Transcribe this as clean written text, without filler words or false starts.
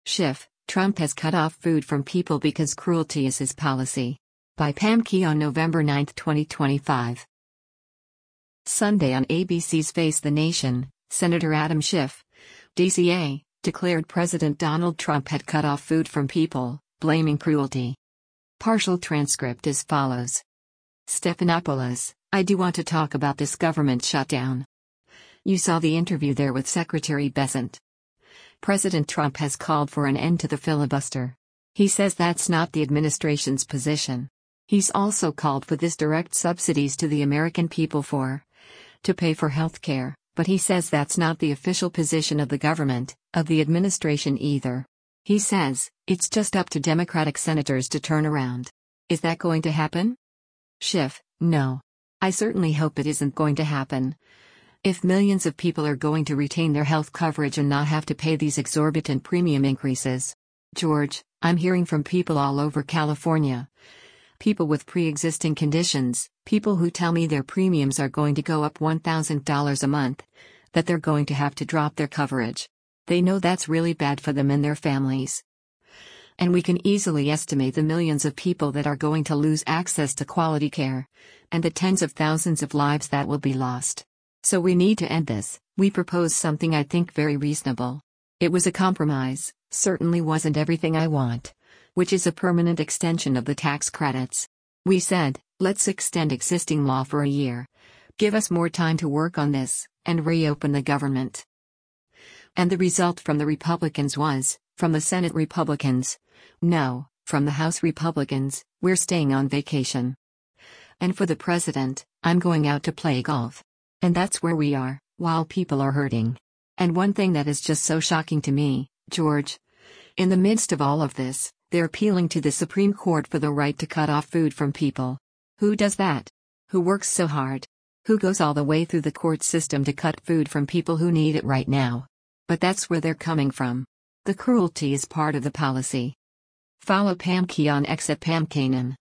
Schiff, Trump has cut off food from people because cruelty is his policy. By Pam Key on November 9, 2025. Sunday on ABC's Face the Nation, Senator Adam Schiff, DCA, declared President Donald Trump had cut off food from people, blaming cruelty. Partial transcript as follows. Stephanopoulos, I do want to talk about this government shutdown. You saw the interview there with Secretary Bessent. President Trump has called for an end to the filibuster. He says that's not the administration's position. He's also called for this direct subsidies to the American people to pay for health care, but he says that's not the official position of the government, of the administration either. He says, it's just up to Democratic senators to turn around. Is that going to happen? Schiff, no. I certainly hope it isn't going to happen. If millions of people are going to retain their health coverage and not have to pay these exorbitant premium increases. George, I'm hearing from people all over California. People with pre-existing conditions, people who tell me their premiums are going to go up $1,000 a month, that they're going to have to drop their coverage. They know that's really bad for them and their families. And we can easily estimate the millions of people that are going to lose access to quality care, and the tens of thousands of lives that will be lost. So we need to end this. We propose something I think very reasonable. It was a compromise, certainly wasn't everything I want, which is a permanent extension of the tax credits. We said, let's extend existing law for a year. Give us more time to work on this, and reopen the government. And the result from the Republicans was, from the Senate Republicans, no, from the House Republicans, we're staying on vacation. And for the president, I'm going out to play golf. And that's where we are, while people are hurting. And one thing that is just so shocking to me, George. In the midst of all of this, they're appealing to the Supreme Court for the right to cut off food from people. Who does that? Who works so hard? Who goes all the way through the court system to cut food from people who need it right now? But that's where they're coming from. The cruelty is part of the policy. Follow Pam Key on X at Pam Kanan.